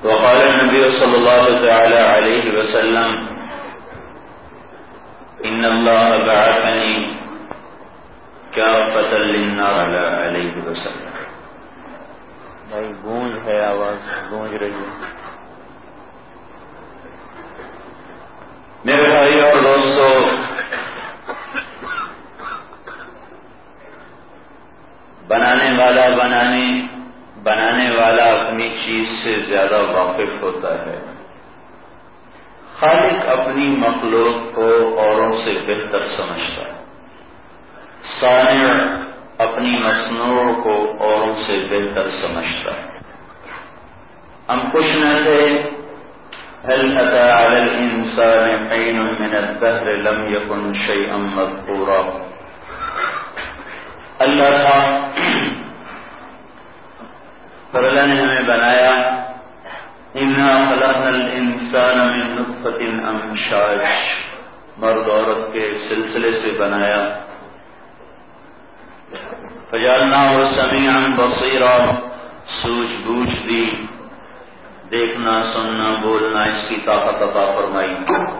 وقال النبي صلى الله تعالى عليه وسلم إن الله بعثني كافة للناس عليه وسلم. بھائی گونج ہے، آواز گونج رہی ہے. میرے بھائی اور دوستو، بنانے والا اپنی چیز سے زیادہ واقف ہوتا ہے. خالق اپنی مخلوق کو اوروں سے بہتر سمجھتا ہے. صانع اپنی مصنوع کو اوروں سے بہتر سمجھتا ہے. ہم خوش نہ تھے هل أتى على الإنسان حين من الدهر لم يكن شيئا مذكورا. اللہ تھا، پر اللہ نے ہمیں بنایا. انا خلقنا الانسان من نطفة امشاج، مرد عورت کے سلسلے سے بنایا. فجعلناه سميعا بصيرا، سوجھ بوجھ دی، دیکھنا سننا بولنا اس کی طاقت عطا فرمائی.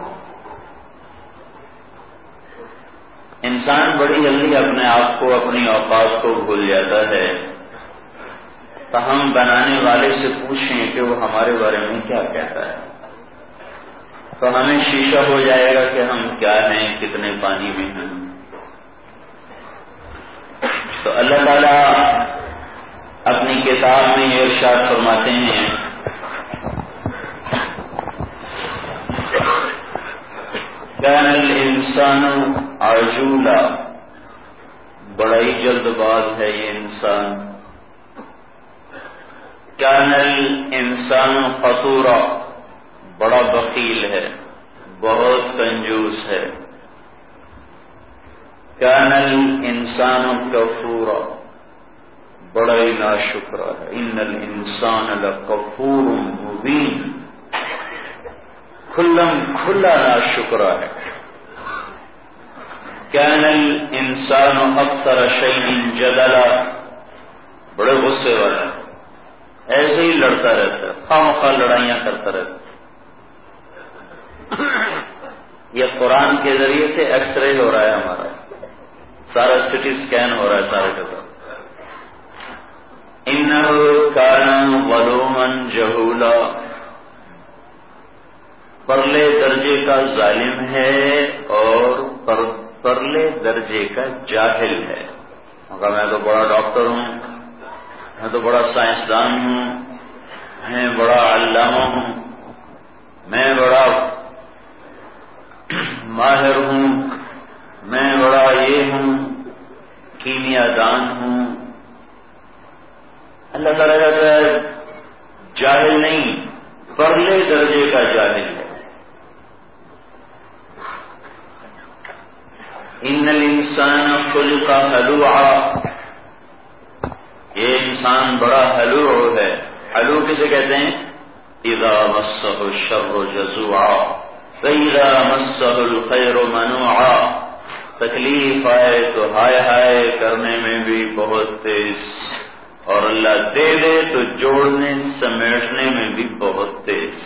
انسان بڑی جلدی اپنے آپ کو، اپنی اوقات کو بھول جاتا ہے. تو ہم بنانے والے سے پوچھیں کہ وہ ہمارے بارے میں کیا کہتا ہے، تو ہمیں شیشہ ہو جائے گا کہ ہم کیا ہیں، کتنے پانی میں ہیں. تو اللہ تعالیٰ اپنی کتاب میں یہ ارشاد فرماتے ہیں كان الانسان عجولا، بڑا ہی جلد باز ہے یہ انسان. كان الانسان قتورا، بڑا بخیل ہے، بہت کنجوس ہے. كان الانسان كفورا، بڑا ہی ناشکر ہے. ان الانسان لکفور مبین، کھلا ناشکر ہے. كان الانسان اکثر شیء جدلا، بڑے غصے والا، ایسے ہی لڑتا رہتا ہے، خواہ لڑائیاں کرتا رہتا. یہ قرآن کے ذریعے سے ایکس رے ہو رہا ہے، ہمارا سارا سٹی اسکین ہو رہا ہے سارے کے ساتھ. انہ کان ظلوما جہولا، پرلے درجے کا ظالم ہے اور پرلے درجے کا جاہل ہے. مگر میں تو بڑا ڈاکٹر ہوں، میں تو بڑا سائنسدان ہوں، میں بڑا علامہ ہوں، میں بڑا ماہر ہوں، میں بڑا یہ ہوں، کیمیا دان ہوں. اللہ تعالیٰ کہتا ہے جاہل نہیں، پرلے درجے کا جاہل ہے. ان الانسان خلق ہلوعا، یہ انسان بڑا ہلوع ہے. ہلوع کسے کہتے ہیں؟ اذا مسہ الشر جزوعا فاذا مسہ الخیر منوعا، تکلیف آئے تو ہائے ہائے کرنے میں بھی بہت تیز، اور اللہ دے دے تو جوڑنے سمیٹنے میں بھی بہت تیز.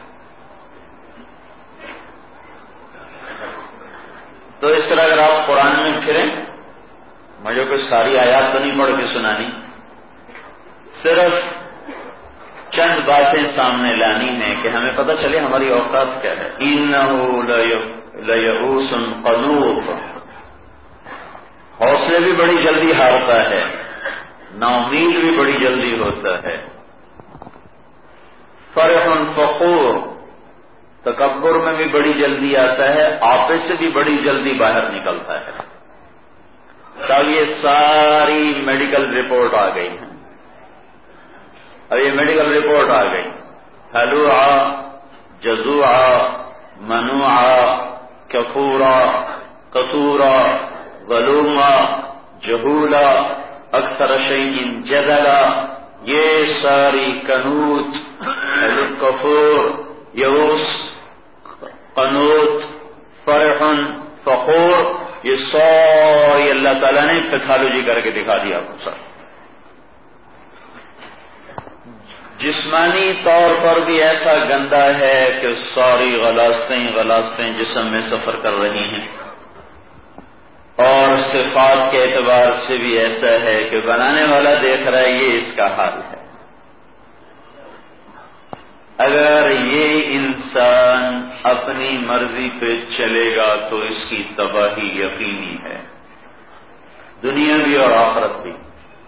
تو اس طرح اگر آپ قرآن میں پھریں، مجھے کوئی ساری آیات تو نہیں پڑھ کے سنانی، صرف چند باتیں سامنے لانی ہیں کہ ہمیں پتہ چلے ہماری اوقات کیا ہے. انہ لیئوس قنوط، حوصلے بھی بڑی جلدی ہارتا ہے، نا امید بھی بڑی جلدی ہوتا ہے. فرح فخور، تکبر میں بھی بڑی جلدی آتا ہے، آپے سے بھی بڑی جلدی باہر نکلتا ہے. تب یہ ساری میڈیکل رپورٹ آ گئی ہیں. اب یہ میڈیکل رپورٹ آ گئی، ہلوعا جزوعا منوعا کفورا قصورا ظلوما جہولا اکثر شیء جدلا. یہ ساری کنوت، کفور، یئوس، قنوت، فرح، فخور، یہ ساری اللہ تعالیٰ نے پیتھالوجی کر کے دکھا دیا آپ کو سر. جسمانی طور پر بھی ایسا گندا ہے کہ ساری غلاستیں جسم میں سفر کر رہی ہیں، اور صفات کے اعتبار سے بھی ایسا ہے کہ بنانے والا دیکھ رہا ہے یہ اس کا حال ہے۔ اگر یہ انسان اپنی مرضی پہ چلے گا تو اس کی تباہی یقینی ہے، دنیا بھی اور آخرت بھی۔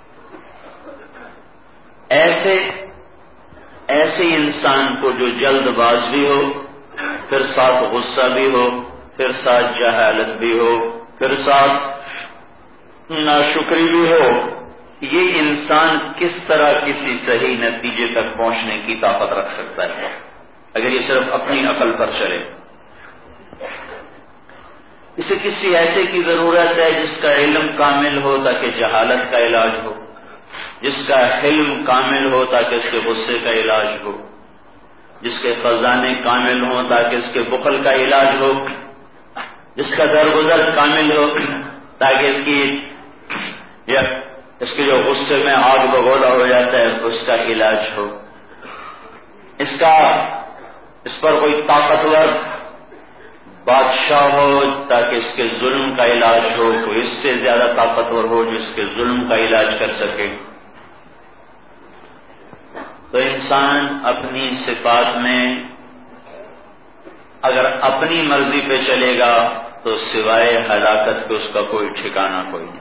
ایسے انسان کو جو جلد باز بھی ہو، پھر ساتھ غصہ بھی ہو، پھر ساتھ جہالت بھی ہو، پھر ساتھ ناشکری بھی ہو، یہ انسان کس طرح کسی صحیح نتیجے تک پہنچنے کی طاقت رکھ سکتا ہے اگر یہ صرف اپنی عقل پر چلے؟ اسے کسی ایسے کی ضرورت ہے جس کا علم کامل ہو تاکہ جہالت کا علاج ہو، جس کا حلم کامل ہو تاکہ اس کے غصے کا علاج ہو، جس کے خزانے کامل ہوں تاکہ اس کے بخل کا علاج ہو، جس کا درگزر کامل ہو تاکہ اس کے جو غصے میں آگ بگولا ہو جاتا ہے اس کا علاج ہو، اس پر کوئی طاقتور بادشاہ ہو تاکہ اس کے ظلم کا علاج ہو، کوئی اس سے زیادہ طاقتور ہو جو اس کے ظلم کا علاج کر سکے۔ تو انسان اپنی صفات میں اگر اپنی مرضی پہ چلے گا تو سوائے ہلاکت کے اس کا کوئی ٹھکانہ کوئی نہیں۔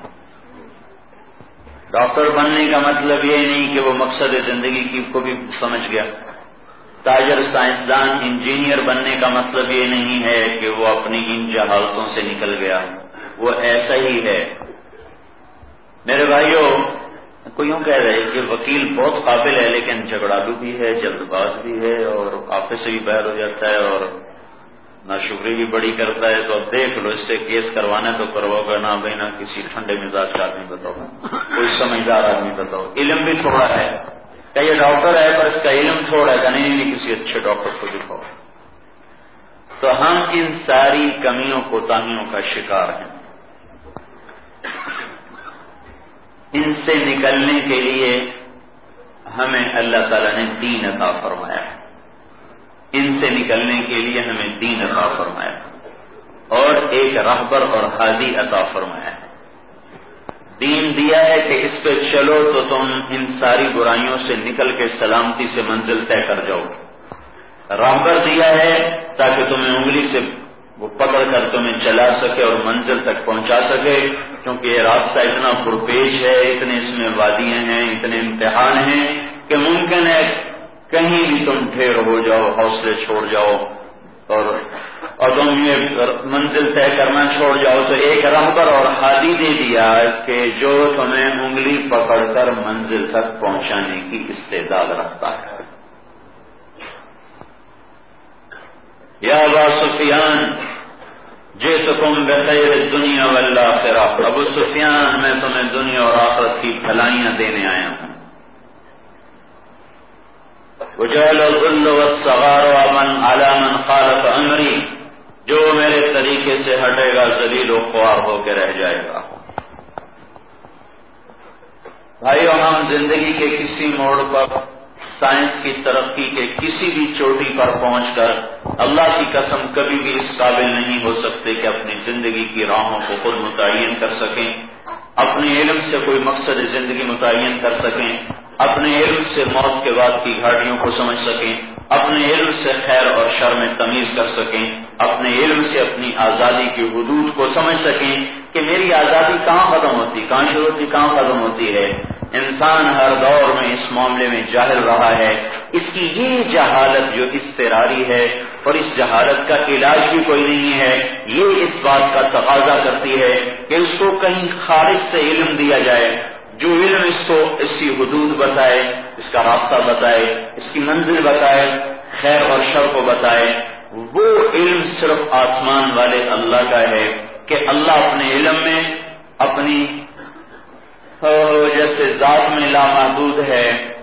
ڈاکٹر بننے کا مطلب یہ نہیں کہ وہ مقصد زندگی کی کو بھی سمجھ گیا، تاجر، سائنسدان، انجینئر بننے کا مطلب یہ نہیں ہے کہ وہ اپنی ان جہالتوں سے نکل گیا، وہ ایسا ہی ہے۔ میرے بھائیوں، کوئی یوں کہہ رہے کہ وکیل بہت قابل ہے لیکن جھگڑالو بھی ہے، جلد باز بھی ہے، اور آفس سے بھی باہر ہو جاتا ہے اور ناشکری بھی بڑی کرتا ہے، تو اب دیکھ لو اس سے کیس کروانا ہے تو کرواؤ گا، نہ بھائی نہ کسی ٹھنڈے مزاج کا آدمی بتاؤ، کوئی سمجھدار آدمی بتاؤ، علم بھی تھوڑا ہے، کہ یہ ڈاکٹر ہے پر اس کا علم تھوڑا ہے، کہ نہیں کسی اچھے ڈاکٹر کو دکھاؤ۔ تو ہم ان ساری کمیوں کوتاہیوں کا شکار ہیں۔ ان سے نکلنے کے لیے ہمیں اللہ تعالیٰ نے دین عطا فرمایا ہے، ان سے نکلنے کے لیے ہمیں دین عطا فرمایا ہے اور ایک راہبر اور ہادی عطا فرمایا ہے۔ دین دیا ہے کہ اس پہ چلو تو تم ان ساری برائیوں سے نکل کے سلامتی سے منزل طے کر جاؤ۔ راہبر دیا ہے تاکہ تمہیں انگلی سے وہ پکڑ کر تمہیں چلا سکے اور منزل تک پہنچا سکے، کیونکہ یہ راستہ اتنا پرپیش ہے، اتنے اس میں وادیاں ہیں، اتنے امتحان ہیں کہ ممکن ہے کہیں بھی تم ڈھیر ہو جاؤ، حوصلے چھوڑ جاؤ اور تم یہ منزل طے کرنا چھوڑ جاؤ۔ تو ایک راہبر اور ہادی دے دیا کہ جو تمہیں انگلی پکڑ کر منزل تک پہنچانے کی استعداد رکھتا ہے۔ یا ابا سفیان جئتکم بخیر الدنیا والآخرہ، ابو سفیان میں تمہیں دنیا اور آخرت کی بھلائیاں دینے آیا ہوں۔ وجعل الذل والصغار علی من خالف امری، جو میرے طریقے سے ہٹے گا ذلیل و خوار ہو کے رہ جائے گا۔ بھائیو، ہم زندگی کے کسی موڑ پر، سائنس کی ترقی کے کسی بھی چوٹی پر پہنچ کر اللہ کی قسم کبھی بھی اس قابل نہیں ہو سکتے کہ اپنی زندگی کی راہوں کو خود متعین کر سکیں، اپنے علم سے کوئی مقصد زندگی متعین کر سکیں، اپنے علم سے موت کے بعد کی گھاٹیوں کو سمجھ سکیں، اپنے علم سے خیر اور شر میں تمیز کر سکیں، اپنے علم سے اپنی آزادی کی حدود کو سمجھ سکیں کہ میری آزادی کہاں ختم ہوتی، کہاں شروع ہوتی، کہاں ختم ہوتی ہے۔ انسان ہر دور میں اس معاملے میں جاہل رہا ہے۔ اس کی یہ جہالت جو اضطراری ہے اور اس جہالت کا علاج بھی کوئی نہیں ہے، یہ اس بات کا تقاضا کرتی ہے کہ اس کو کہیں خارج سے علم دیا جائے، جو علم اس کو اس کی حدود بتائے، اس کا راستہ بتائے، اس کی منزل بتائے، خیر اور شر کو بتائے۔ وہ علم صرف آسمان والے اللہ کا ہے کہ اللہ اپنے علم میں اپنی جیسے ذات میں لامحدود ہے،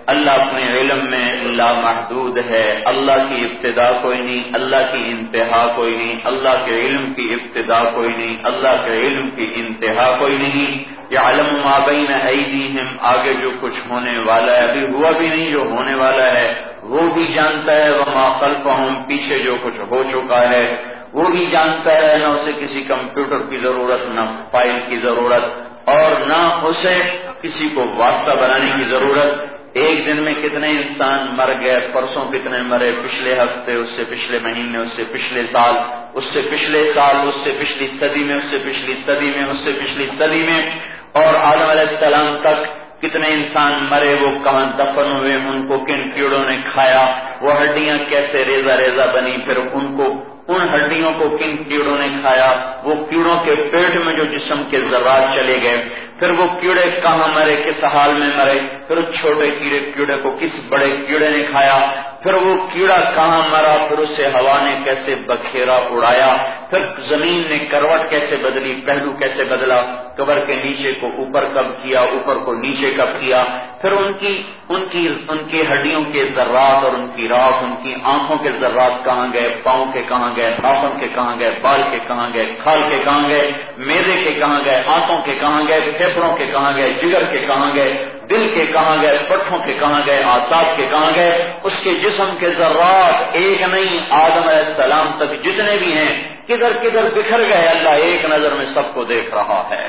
اللہ اپنے علم میں لامحدود ہے، اللہ کی ابتدا کوئی نہیں، اللہ کی انتہا کوئی نہیں، اللہ کے علم کی ابتدا کوئی نہیں، اللہ کے علم کی انتہا کوئی نہیں۔ یعلم ما بین ایدیہم، آگے جو کچھ ہونے والا ہے، ابھی ہوا بھی نہیں، جو ہونے والا ہے وہ بھی جانتا ہے، وما خلفہم، پیچھے جو کچھ ہو چکا ہے وہ بھی جانتا ہے، نہ اسے کسی کمپیوٹر کی ضرورت، نہ فائل کی ضرورت، اور نہ اسے کسی کو واسطہ بنانے کی ضرورت۔ ایک دن میں کتنے انسان مر گئے، پرسوں کتنے مرے، پچھلے ہفتے، اس سے پچھلے مہینے، اس سے پچھلے سال، اس سے پچھلے سال، اس سے پچھلی صدی میں، اس سے پچھلی صدی میں، اس سے پچھلی صدی میں، اور آدم علیہ السلام تک کتنے انسان مرے، وہ کہاں دفن ہوئے، ان کو کن کیڑوں نے کھایا، وہ ہڈیاں کیسے ریزہ ریزہ بنی، پھر ان ہڈیوں کو کن کیڑوں نے کھایا، وہ کیڑوں کے پیٹ میں جو جسم کے ذرات چلے گئے، پھر وہ کیڑے کہاں مرے، کس حال میں مرے، پھر اس چھوٹے کیڑے کو کس بڑے کیڑے نے کھایا، پھر وہ کیڑا کہاں مرا، پھر اسے ہوا نے کیسے بکھیرا اڑایا، پھر زمین نے کروٹ کیسے بدلی، پہلو کیسے بدلا، قبر کے نیچے کو اوپر کب کیا، اوپر کو نیچے کب کیا، پھر ان کی ہڈیوں کے ذرات اور ان کی راکھ، ان کی آنکھوں کے ذرات کہاں گئے، پاؤں کے کہاں گئے، ناخن کے کہاں گئے، بال کے کہاں گئے، کھال کے کہاں گئے، معدے کے کہاں گئے، آنتوں کے کہاں گئے، پھیپھڑوں کے کہاں گئے، جگر کے کہاں گئے، دل کے کہاں گئے، پٹھوں کے کہاں گئے، اعصاب کے کہاں گئے، اس کے جسم کے ذرات ایک نہیں، آدم علیہ السلام تک جتنے بھی ہیں کدھر کدھر بکھر گئے، اللہ ایک نظر میں سب کو دیکھ رہا ہے۔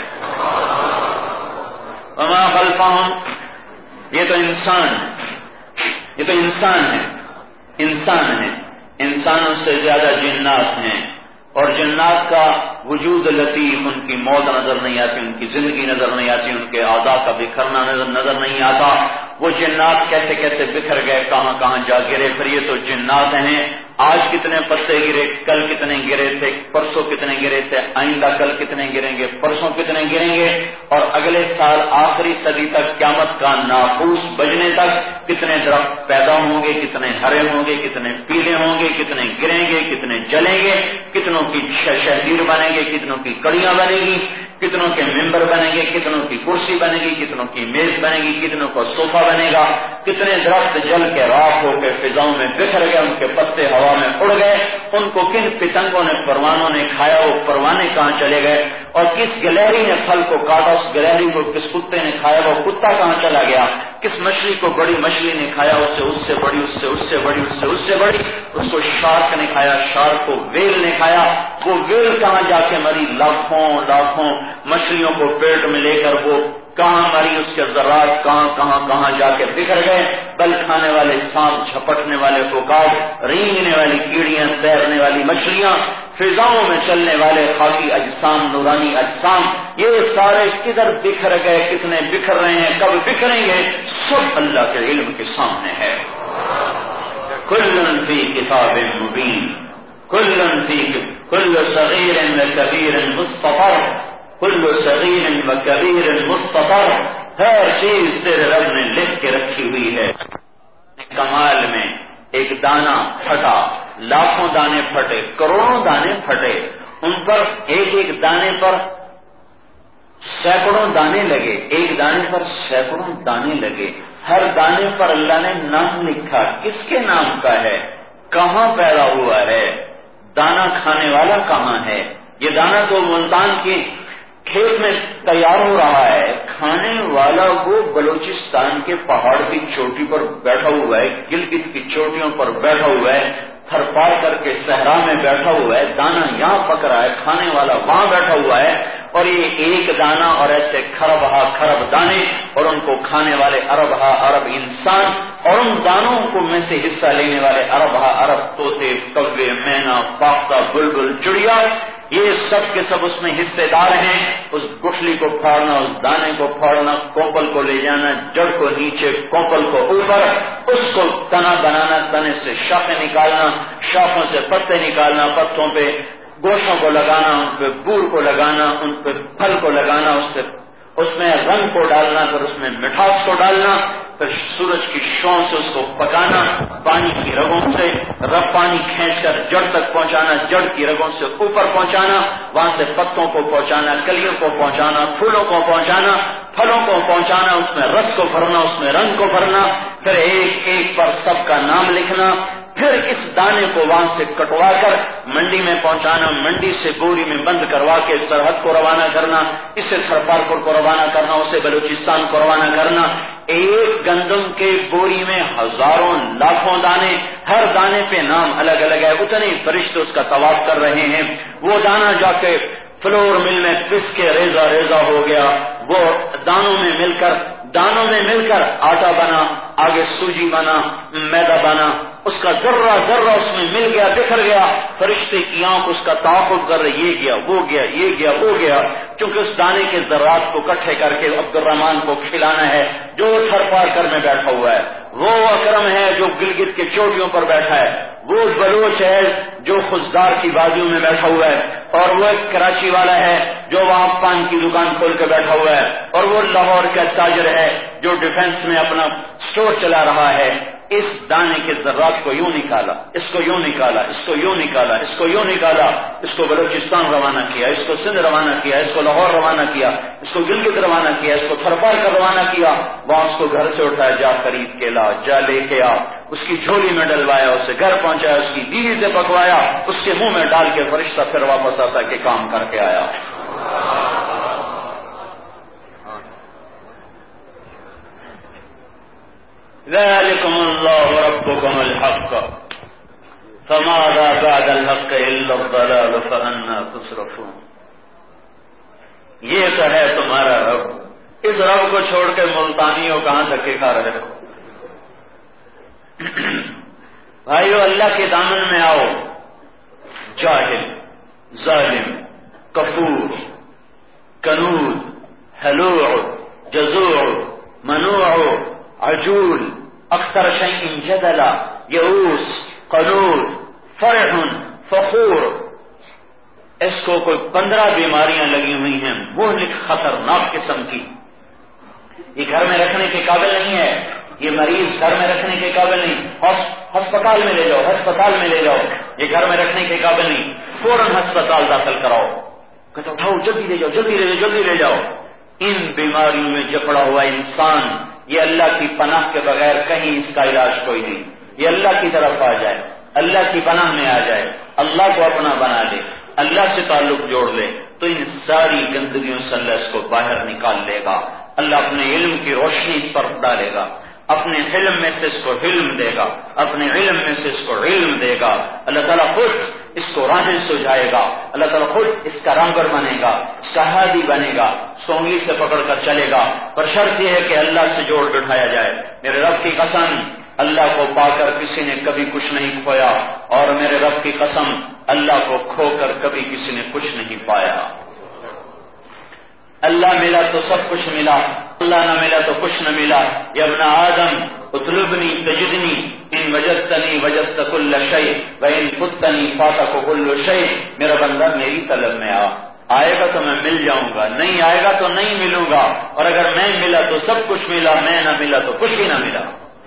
وما خلفہم، یہ تو انسان ہے، انسانوں سے زیادہ جنات ہیں، اور جنات کا وجود لطیف، ان کی موت نظر نہیں آتی، ان کی زندگی نظر نہیں آتی، ان کے اعضاء کا بکھرنا نظر نہیں آتا، وہ جنات کیسے کیسے بکھر گئے، کہاں کہاں جا گرے، پھر یہ تو جنات ہیں، آج کتنے پتے گرے، کل کتنے گرے تھے، پرسوں کتنے گرے تھے، آئندہ کل کتنے گریں گے، پرسوں کتنے گریں گے، اور اگلے سال آخری صدی تک، قیامت کا ناقوس بجنے تک کتنے درخت پیدا ہوں گے، کتنے ہرے ہوں گے، کتنے پیلے ہوں گے، کتنے گریں گے، کتنے جلیں گے، کتنوں کی شہیر بنے گے، کتنوں کی کڑیاں بنے گی، کتنوں کے ممبر بنے گے، کتنوں کی کرسی بنے گی، کتنوں کی میز بنے گی، کتنوں کا صوفہ بنے گا، کتنے درخت جل کے راکھ ہو کے فضاؤں میں بکھر گئے، ان کے پتے ہوا میں اڑ گئے، ان کو کن پتنگوں نے، پروانوں نے کھایا، وہ پروانے کہاں چلے گئے، اور کس گلہری نے پھل کو کاٹا، اس گلہری کو کس کتے نے کھایا، وہ کتا کہاں چلا گیا، کس مچھلی کو بڑی مچھلی نے کھایا، اس سے بڑی، اس سے بڑی، اس سے بڑی، اس کو شارک نے کھایا، شارک کو ویل نے کھایا، وہ ویل کہاں جا کے مری، لاکھوں مچھلیوں کو پیٹ میں لے کر وہ کہاں مری، اس کے ذرات کہاں جا کے بکھر گئے، بل کھانے والے سانپ، جھپٹنے والے عقاب، رینگنے والی کیڑیاں، تیرنے والی مچھلیاں، فضاؤں میں چلنے والے خاکی اجسام، نورانی اجسام، یہ سارے کدھر بکھر گئے، کتنے بکھر رہے ہیں، کب بکھریں گے، سب اللہ کے علم کے سامنے ہے۔ کل فی کتاب مبین، کل صغیر و کبیر مستطر، کل صغیر و کبیر مستطر، ہر چیز تیرے رب نے لکھ کے رکھی ہوئی ہے۔ کمال میں ایک دانہ پھٹا، لاکھوں دانے پھٹے، کروڑوں دانے پھٹے، ان پر ایک دانے پر سینکڑوں دانے لگے، ایک دانے پر سینکڑوں دانے لگے، ہر دانے پر اللہ نے نام لکھا، کس کے نام کا ہے، کہاں پیدا ہوا ہے، دانا کھانے والا کہاں ہے، یہ دانا تو ملتان کی کھیت میں تیار ہو رہا ہے، کھانے والا وہ بلوچستان کے پہاڑ کی چوٹی پر بیٹھا ہوا ہے، گلگت کی چوٹیوں پر بیٹھا ہوا ہے، تھر پار کر کے صحرا میں بیٹھا ہوا ہے، دانا یہاں پک رہا ہے، کھانے والا وہاں بیٹھا ہوا ہے، اور یہ ایک دانا اور ایسے کھرب دانے، اور ان کو کھانے والے ارب انسان، اور ان دانوں کو میں سے حصہ لینے والے ارب طوطے، کوے، مینا، فاختہ، بلبل، چڑیا، یہ سب کے سب اس میں حصے دار ہیں۔ اس گٹھلی کو پھاڑنا، اس دانے کو پھاڑنا، کوپل کو لے جانا، جڑ کو نیچے، کوپل کو اوپر، اس کو تنا بنانا، تنے سے شاخیں نکالنا، شاخوں سے پتے نکالنا، پتوں پہ گوشوں کو لگانا، ان پہ بور کو لگانا، ان پہ پھل کو لگانا، اس میں رنگ کو ڈالنا، پھر اس میں مٹھاس کو ڈالنا، پھر سورج کی شعاؤں سے اس کو پکانا، پانی کی رگوں سے پانی کھینچ کر جڑ تک پہنچانا، جڑ کی رگوں سے اوپر پہنچانا، وہاں سے پتوں کو پہنچانا، کلیوں کو پہنچانا، پھولوں کو پہنچانا، پھلوں کو پہنچانا، اس میں رس کو بھرنا، اس میں رنگ کو بھرنا، پھر ایک ایک پر سب کا نام لکھنا، پھر اس دانے کو وہاں سے کٹوا کر منڈی میں پہنچانا، منڈی سے بوری میں بند کروا کے سرحد کو روانہ کرنا، اسے سرپارپور کو روانہ کرنا، اسے بلوچستان کو روانہ کرنا۔ ایک گندم کے بوری میں ہزاروں لاکھوں دانے، ہر دانے پہ نام الگ الگ ہے، اتنے فرشتے اس کا طواف کر رہے ہیں۔ وہ دانہ جا کے فلور مل میں پس کے ریزہ ریزہ ہو گیا، وہ دانوں میں مل کر آٹا بنا، آگے سوجی بنا، میدا بنا، اس کا ذرہ ذرہ اس میں مل گیا، بکھر گیا۔ فرشتے کی آنکھ اس کا تعاقب کر رہے، یہ گیا وہ گیا، یہ گیا وہ گیا، کیونکہ اس دانے کے ذرات کو اکٹھے کر کے عبد الرحمان کو کھلانا ہے جو تھر پار کر میں بیٹھا ہوا ہے، وہ اکرم ہے جو گلگت کے چوٹیوں پر بیٹھا ہے، وہ بلوچ ہے جو خزدار کی بازیوں میں بیٹھا ہوا ہے، اور وہ ایک کراچی والا ہے جو وہاں پان کی دکان کھول کے بیٹھا ہوا ہے، اور وہ لاہور کا تاجر ہے جو ڈیفنس میں اپنا سٹور چلا رہا ہے۔ اس دانے کے ذرات کو یوں نکالا، اس کو یوں نکالا، اس کو یوں نکالا، اس کو یوں نکالا، اس کو بلوچستان روانہ کیا، اس کو سندھ روانہ کیا، اس کو لاہور روانہ کیا، اس کو گلگت روانہ کیا، اس کو تھرپار کر روانہ کیا، وہاں اس کو گھر سے اٹھایا، جا خرید کے لا، جا لے کے آ، اس کی جھولی میں ڈلوایا، اسے گھر پہنچایا، اس کی بیوی سے پکوایا، اس کے منہ میں ڈال کے فرشتہ پھر واپس آتا کہ کام کر کے آیا۔ ذلكم الله ربكم الحق فماذا بعد الحق الا الضلال فأنا تصرفون۔ یہ تو ہے تمہارا رب، اس رب کو چھوڑ کے ملتانیوں کہاں دھکے کھا رہے ہو؟ بھائیو اللہ کے دامن میں آؤ، جاہل، ظالم، کفور، کنود، ہلوع، جزوع، منوع، عجول، اکثر شیء جدلا، یئوس، قنوط، فرح، فخور، اس کو کوئی 15 بیماریاں لگی ہوئی ہیں مہلک خطرناک قسم کی۔ یہ گھر میں رکھنے کے قابل نہیں ہے، یہ مریض گھر میں رکھنے کے قابل نہیں، ہسپتال میں لے جاؤ، ہسپتال میں لے جاؤ، یہ گھر میں رکھنے کے قابل نہیں، فوراً ہسپتال داخل کراؤ، کہتا اٹھاؤ جلدی لے جاؤ، جلدی لے جاؤ، جلدی لے جاؤ۔ ان بیماریوں میں جکڑا ہوا انسان، یہ اللہ کی پناہ کے بغیر کہیں اس کا علاج کوئی نہیں، یہ اللہ کی طرف آ جائے، اللہ کی پناہ میں آ جائے، اللہ کو اپنا بنا لے، اللہ سے تعلق جوڑ لے، تو ان ساری گندگیوں سے اللہ اس کو باہر نکال لے گا۔ اللہ اپنے علم کی روشنی اس پر ڈالے گا، اپنے علم میں سے اس کو علم دے گا، اپنے علم میں سے اس کو علم دے گا۔ اللہ تعالیٰ خود اس کو راہیں سجھائے گا، اللہ تعالیٰ خود اس کا رہبر بنے گا، اس کا ہادی بنے گا، سونگلی سے پکڑ کر چلے گا، پر شرط یہ ہے کہ اللہ سے جوڑ بٹھایا جائے۔ میرے رب کی قسم، اللہ کو پا کر کسی نے کبھی کچھ نہیں کھویا، اور میرے رب کی قسم، اللہ کو کھو کر کبھی کسی نے کچھ نہیں پایا۔ اللہ ملا تو سب کچھ ملا، اللہ نہ ملا تو کچھ نہ ملا۔ یا ابن آدم اطلبنی تجدنی ان وجدتنی وجدت کل شیء وان فتنی فاتک کل شیء۔ میرا بندہ میری طلب میں آئے گا تو میں مل جاؤں گا، نہیں آئے گا تو نہیں ملوں گا، اور اگر میں ملا تو سب کچھ ملا، میں نہ ملا تو کچھ ہی نہ ملا۔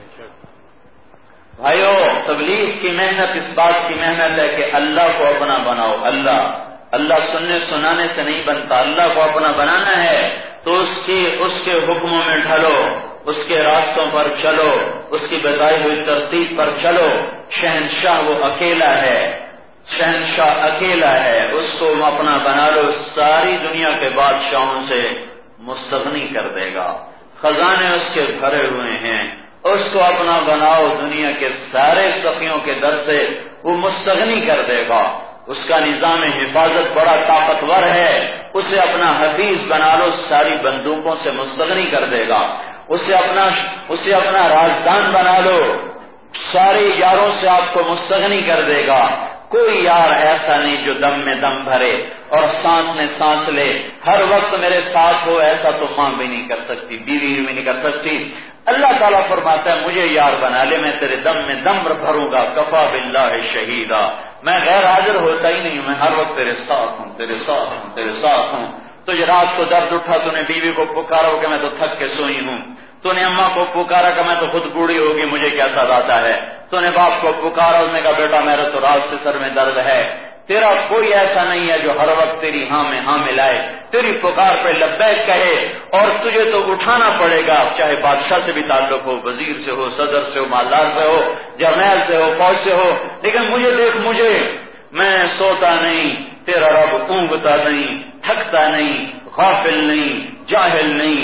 بھائیو، تبلیغ کی محنت اس بات کی محنت ہے کہ اللہ کو اپنا بناؤ۔ اللہ سننے سنانے سے نہیں بنتا، اللہ کو اپنا بنانا ہے تو اس کے حکموں میں ڈھلو، اس کے راستوں پر چلو، اس کی بتائی ہوئی ترتیب پر چلو۔ شہنشاہ وہ اکیلا ہے، شہنشاہ اکیلا ہے، اس کو اپنا بنا لو، ساری دنیا کے بادشاہوں سے مستغنی کر دے گا، خزانے اس کے بھرے ہوئے ہیں، اس کو اپنا بناؤ، دنیا کے سارے سخیوں کے در سے وہ مستغنی کر دے گا۔ اس کا نظام حفاظت بڑا طاقتور ہے، اسے اپنا حفیظ بنا لو، ساری بندوقوں سے مستغنی کر دے گا۔ اسے اپنا رازدان بنا لو، سارے یاروں سے آپ کو مستغنی کر دے گا۔ کوئی یار ایسا نہیں جو دم میں دم بھرے اور سانس میں سانس لے، ہر وقت میرے ساتھ ہو، ایسا تو ماں بھی نہیں کر سکتی، بیوی بھی نہیں کر سکتی۔ اللہ تعالیٰ فرماتا ہے مجھے یار بنا لے، میں تیرے دم میں دم بھروں گا، کفا باللہ شہیدا، میں غیر حاضر ہوتا ہی نہیں، میں ہر وقت تیرے ساتھ ہوں، تیرے ساتھ ہوں، تیرے ساتھ ہوں۔ تجھے رات کو درد اٹھا، تو نے بیوی کو پکارا کہ میں تو تھک کے سوئی ہوں، تو نے اماں کو پکارا کہ میں تو خود بوڑھی ہوگی مجھے کیا ساتھ آتا ہے، تو نے باپ کو پکارا، اس نے کہا بیٹا میرا تو رات سے سر میں درد ہے، تیرا کوئی ایسا نہیں ہے جو ہر وقت تیری ہاں میں ہاں ملائے، تیری پکار پہ لبیک کہے، اور تجھے تو اٹھانا پڑے گا، چاہے بادشاہ سے بھی تعلق ہو، وزیر سے ہو، صدر سے ہو، مالدار سے ہو، جرنیل سے ہو، فوج سے ہو، لیکن مجھے دیکھ، مجھے، میں سوتا نہیں، تیرا رب اونگتا نہیں، تھکتا نہیں، غافل نہیں، جاہل نہیں،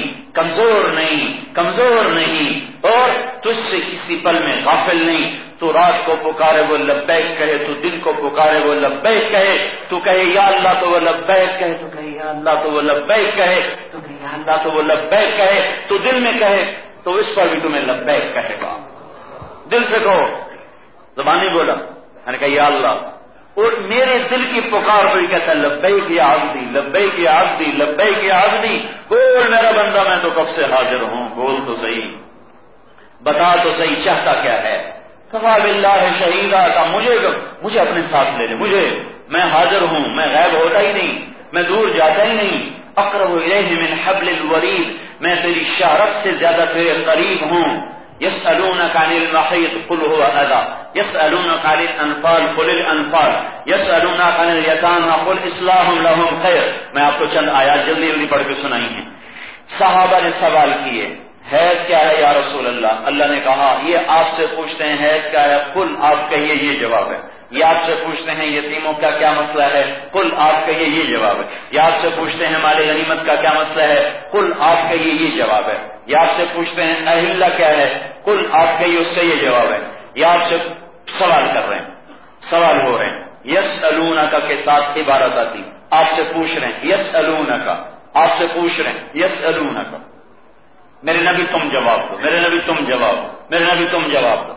کمزور نہیں، اور تجھ سے کسی پل میں غافل نہیں۔ تو رات کو پکارے وہ لبیک کہے، تو دن کو پکارے وہ لبیک کہے، تو کہے یا اللہ تو وہ لبیک کہے، تو کہے یا اللہ تو وہ لبیک کہے، تو کہے یا اللہ تو وہ لبیک کہے، تو دل میں کہے تو اس پر بھی تمہیں لبیک کہے گا، دل سے کہو، زبان نہیں بولا، میں نے کہا یا اللہ، اور میرے دل کی پکار پہ کہتا ہے لبیک یا عبدی، لبیک یا عبدی، لبیک یا عبدی، بول میرا بندہ میں تو کب سے حاضر ہوں، بول تو صحیح، بتا تو صحیح چاہتا کیا ہے۔ کفا باللہ شہیدہ، کا مجھے اپنے ساتھ لے لے، میں حاضر ہوں، میں غائب ہوتا ہی نہیں، میں دور جاتا ہی نہیں، اقرب الیہ من حبل الورید، میں تیری شہرت سے زیادہ تیرے قریب ہوں۔ یسألونک عن المحیط قل هو اذی، یسألونک عن الانفال قل الانفال، یسألونک عن الیتامی قل اصلاح لهم خیر۔ میں آپ کو چند آیات جلدی جلدی پڑھ کے سنائی ہیں۔ صحابہ نے سوال کیے حیض کیا ہے یا رسول اللہ؟ اللہ نے کہا یہ آپ سے پوچھتے ہیں حیض کیا ہے، قل آپ کہیے یہ جواب ہے۔ یہ آپ سے پوچھتے ہیں یتیموں کا کیا مسئلہ ہے، قل آپ کہیے یہ جواب ہے۔ یہ آپ سے پوچھتے ہیں مال غنیمت کا کیا مسئلہ ہے، قل آپ کہیے یہ جواب ہے۔ یہ آپ سے پوچھتے ہیں اہلہ کیا ہے، قل آپ کہیے اس کا یہ جواب ہے۔ یہ آپ سے سوال کر رہے ہیں، سوال ہو رہے ہیں۔ یسألونک کے ساتھ عبارت آتی، آپ سے پوچھ رہے ہیں، یسألونک آپ سے پوچھ رہے ہیں، یسألونک میرے نبی تم جواب دو، میرے نبی تم جواب دو، میرے نبی تم جواب دو۔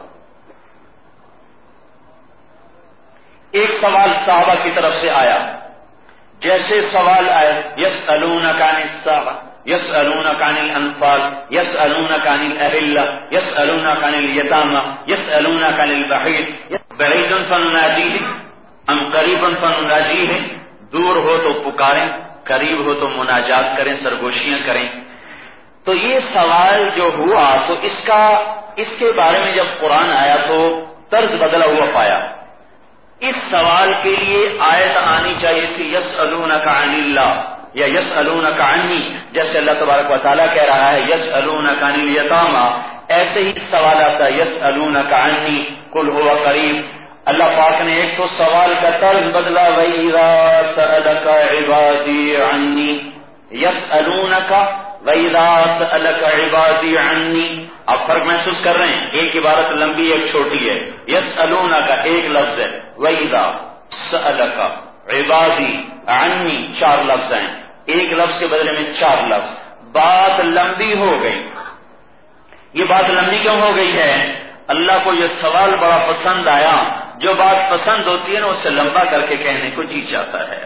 ایک سوال صحابہ کی طرف سے آیا، جیسے سوال آیا یسألونک عن الساعة، یسألونک عن الانفال، یسألونک عن الاہلہ، یسألونک عن الیتامی، یسألونک عن البعید، بعید فننادیہ ام قریب فنناجیہ، دور ہو تو پکاریں، قریب ہو تو مناجات کریں، سرگوشیاں کریں۔ تو یہ سوال جو ہوا تو اس کے بارے میں جب قرآن آیا تو طرز بدلا ہوا پایا۔ اس سوال کے لیے آیت آنی چاہیے تھی یسألونک عن اللہ یا یسألونک عنی، جیسے اللہ تبارک و تعالیٰ کہہ رہا ہے یسألونک عن الیتامی، ایسے ہی سوال آتا یسألونک عنی قل هو قریب۔ اللہ پاک نے ایک تو سوال کا طرز بدلا، وَإِذَا سَأَلَكَ عِبَادِي عَنِّي یسألونک وَإِذَا سَأَلَكَ عِبَادِي عَنِّي۔ آپ فرق محسوس کر رہے ہیں، ایک عبارت لمبی ایک چھوٹی ہے، یسألونک ایک لفظ ہے، وَإِذَا سَأَلَكَ عِبَادِي عَنِّي چار لفظ ہیں، ایک لفظ کے بدلے میں چار لفظ، بات لمبی ہو گئی۔ یہ بات لمبی کیوں ہو گئی ہے؟ اللہ کو یہ سوال بڑا پسند آیا، جو بات پسند ہوتی ہے نا اسے لمبا کر کے کہنے کو جی چاہتا ہے۔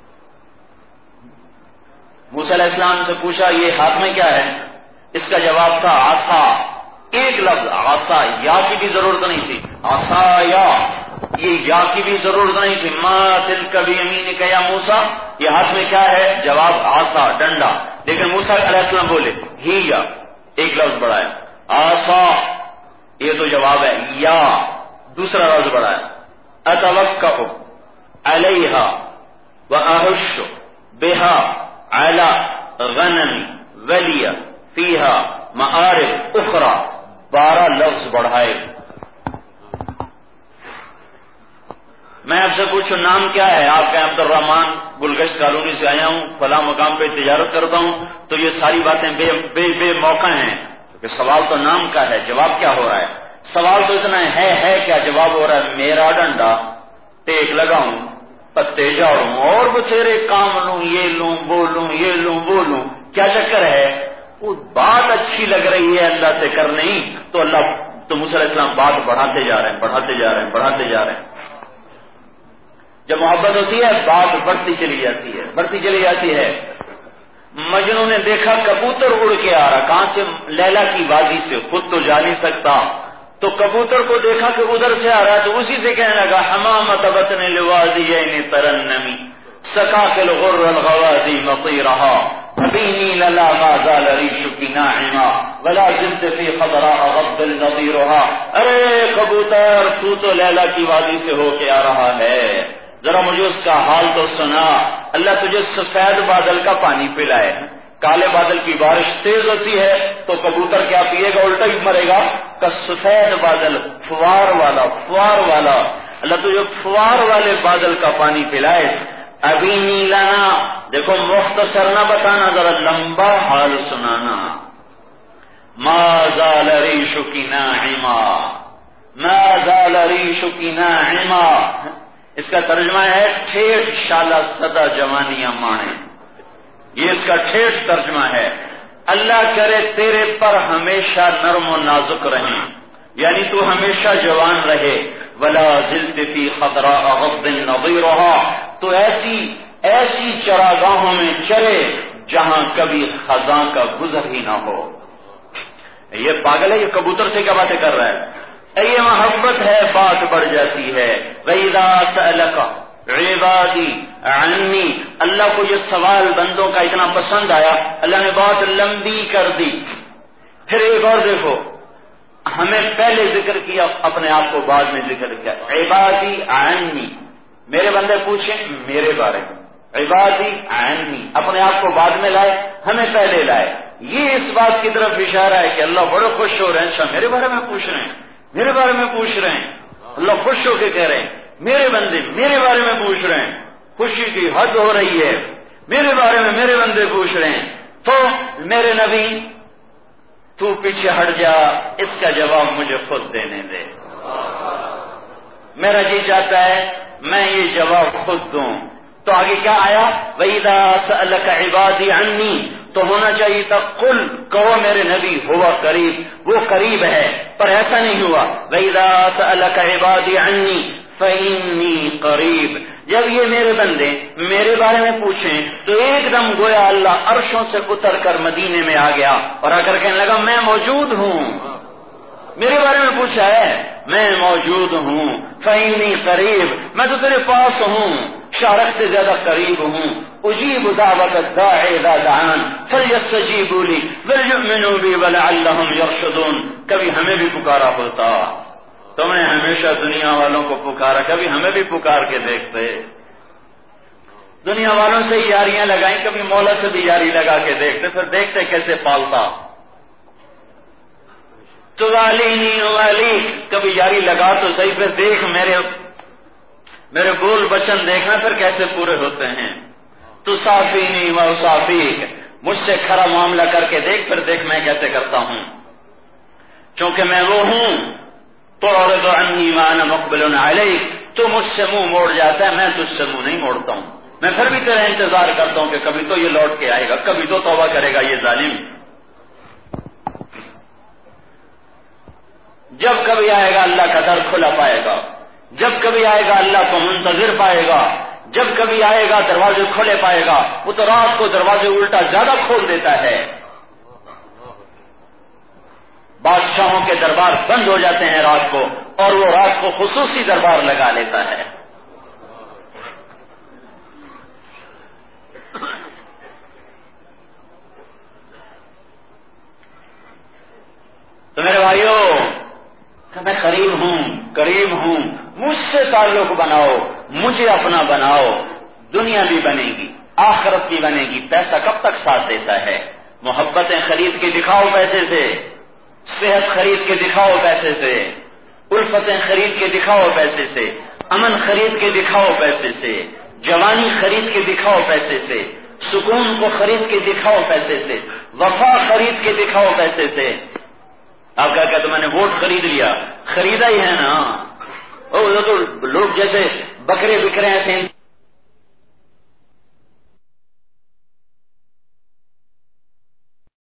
موسیٰ علیہ السلام سے پوچھا یہ ہاتھ میں کیا ہے، اس کا جواب تھا عصا، ایک لفظ عصا، یا کی بھی ضرورت نہیں تھی، عصا یا کی بھی ضرورت نہیں تھی، ما تلک بیمینک یا موسیٰ، یہ ہاتھ میں کیا ہے، جواب عصا ڈنڈا، لیکن موسیٰ علیہ السلام بولے ہی یا، ایک لفظ بڑھا ہے، عصا یہ تو جواب ہے، یا دوسرا لفظ بڑھا ہے، اتوکأ علیہا واحش بہا علی غنم ولی فیہا معارف اخرى، 12 لفظ بڑھائے۔ میں آپ سے پوچھوں نام کیا ہے، آپ کہیں عبد الرحمان گلگشت کالونی سے آیا ہوں، فلاں مقام پہ تجارت کرتا ہوں، تو یہ ساری باتیں بے موقع ہیں، کیونکہ سوال تو نام کا ہے، جواب کیا ہو رہا ہے؟ سوال تو اتنا ہے کیا، جواب ہو رہا ہے میرا ڈنڈا ٹیک لگاؤں، پتے جاڑوں اور بتھیرے کام لوں، یہ لوں بولوں، یہ لوں بولوں، کیا چکر ہے؟ وہ بات اچھی لگ رہی ہے اللہ سے کرنی، تو موسیٰ علیہ السلام بات بڑھاتے جا رہے ہیں۔ جب محبت ہوتی ہے بات بڑھتی چلی جاتی ہے۔ مجنوں نے دیکھا کبوتر اڑ کے آ رہا، کہاں سے؟ لیلا کی وادی سے، خود تو جا نہیں سکتا، تو کبوتر کو دیکھا کہ ادھر سے آ رہا ہے، تو اسی سے کہنے لگا حمامۃ بطن الوادیین ترنمی سکاک الغر الغوادی مطیرہا، ابینی للا ما زال ریشک ناعما ولا زلت فی خضراء غض نظیرها. ارے کبوتر تو تو لیلا کی وادی سے ہو کے آ رہا ہے، ذرا مجھے اس کا حال تو سنا. اللہ تجھے سفید بادل کا پانی پلائے، کالے بادل کی بارش تیز ہوتی ہے تو کبوتر کیا پیے گا؟ الٹا ہی مرے گا. کا سفید بادل فوار والا اللہ تجھے فوار والے بادل کا پانی پلائے. ابینی لنا، دیکھو مختصر نہ بتانا، ذرا لمبا حال سنانا. ما زال ریشک ناعما، ما زال ریشک ناعما. اس کا ترجمہ ہے ٹھیٹ شالہ سدا جوانیاں مانے. یہ اس کا ٹھیٹ ترجمہ ہے. اللہ کرے تیرے پر ہمیشہ نرم و نازک رہیں، یعنی تو ہمیشہ جوان رہے. ولا زلت فی خضراء غض نظیرها، تو ایسی چراگاہوں میں چرے جہاں کبھی خزاں کا گزر ہی نہ ہو. یہ پاگل ہے، یہ کبوتر سے کیا باتیں کر رہا ہے؟ یہ محبت ہے، بات بڑھ جاتی ہے. وَإِذَا سَأَلَكَ عِبَادِي عَنِّي، اللہ کو یہ سوال بندوں کا اتنا پسند آیا، اللہ نے بات لمبی کر دی. پھر ایک اور دیکھو، ہمیں پہلے ذکر کیا، اپنے آپ کو بعد میں ذکر کیا. عبادی عنی، میرے بندے پوچھیں میرے بارے میں. عبادی عنی، اپنے آپ کو بعد میں لائے، ہمیں پہلے لائے. یہ اس بات کی طرف اشارہ ہے کہ اللہ بڑے خوش ہو رہے ہیں. اچھا میرے بارے میں پوچھ رہے ہیں، میرے بارے میں پوچھ رہے ہیں. اللہ خوش ہو کے کہہ رہے ہیں میرے بندے میرے بارے میں پوچھ رہے ہیں. خوشی کی حد ہو رہی ہے، میرے بارے میں میرے بندے پوچھ رہے ہیں. تو میرے نبی تو پیچھے ہٹ جا، اس کا جواب مجھے خود دینے دے. میرا جی چاہتا ہے میں یہ جواب خود دوں. تو آگے کیا آیا؟ وَإِذَا سَأَلَكَ عِبَادِي عَنِّي، تو ہونا چاہیے تھا قل، کہو میرے نبی ہوا قریب، وہ قریب ہے، پر ایسا نہیں ہوا. وَإِذَا سَأَلَكَ عِبَادِي عَنِّي فَإِنِّي قَرِيب. جب یہ میرے بندے میرے بارے میں پوچھیں تو ایک دم گویا اللہ عرشوں سے اتر کر مدینے میں آ گیا اور آ کر کہنے لگا میں موجود ہوں. میرے بارے میں پوچھا ہے، میں موجود ہوں. فَإِنِّي قَرِيب، میں تو تیرے پاس ہوں، شارق سے زیادہ قریب ہوں. اجیب دعوت الداع اذا دعان فلیستجیبوا لی وليؤمنوا بی ولعلهم یرشدون. کبھی ہمیں بھی پکارا ہوتا، تم نے ہمیشہ دنیا والوں کو پکارا، کبھی ہمیں بھی پکار کے دیکھتے. دنیا والوں سے یاریاں لگائیں، کبھی مولا سے بھی یاری لگا کے دیکھتے، پھر دیکھتے کیسے پالتا. تو والینی والی، کبھی یاری لگا تو صحیح، پھر دیکھ میرے بول بچن دیکھنا پھر کیسے پورے ہوتے ہیں. تو صافینی و صافیک، مجھ سے کھرا معاملہ کر کے دیکھ، پھر دیکھ میں کیسے کرتا ہوں. چونکہ میں وہ ہوں تعرض عنی وانا مقبل علیک، تو مجھ سے منہ موڑ جاتا ہے، میں تجھ سے منہ نہیں موڑتا ہوں. میں پھر بھی تیرا انتظار کرتا ہوں کہ کبھی تو یہ لوٹ کے آئے گا، کبھی تو توبہ کرے گا یہ ظالم. جب کبھی آئے گا اللہ کا در کھلا پائے گا، جب کبھی آئے گا اللہ کو منتظر پائے گا، جب کبھی آئے گا دروازے کھولے پائے گا. وہ تو رات کو دروازے الٹا زیادہ کھول دیتا ہے. بادشاہوں کے دربار بند ہو جاتے ہیں رات کو، اور وہ رات کو خصوصی دربار لگا لیتا ہے. تو میرے بھائیوں، میں قریب ہوں، مجھ سے تعلق بناؤ، مجھے اپنا بناؤ. دنیا بھی بنے گی، آخرت بھی بنے گی. پیسہ کب تک ساتھ دیتا ہے؟ محبتیں خرید کے دکھاؤ پیسے سے، صحت خرید کے دکھاؤ پیسے سے، الفتیں خرید کے دکھاؤ پیسے سے، امن خرید کے دکھاؤ پیسے سے، جوانی خرید کے دکھاؤ پیسے سے، سکون کو خرید کے دکھاؤ پیسے سے، وفا خرید کے دکھاؤ پیسے سے. آپ کیا کہتے میں نے ووٹ خرید لیا، خریدا ہی ہے نا. تو لوگ جیسے بکرے بک رہے ہیں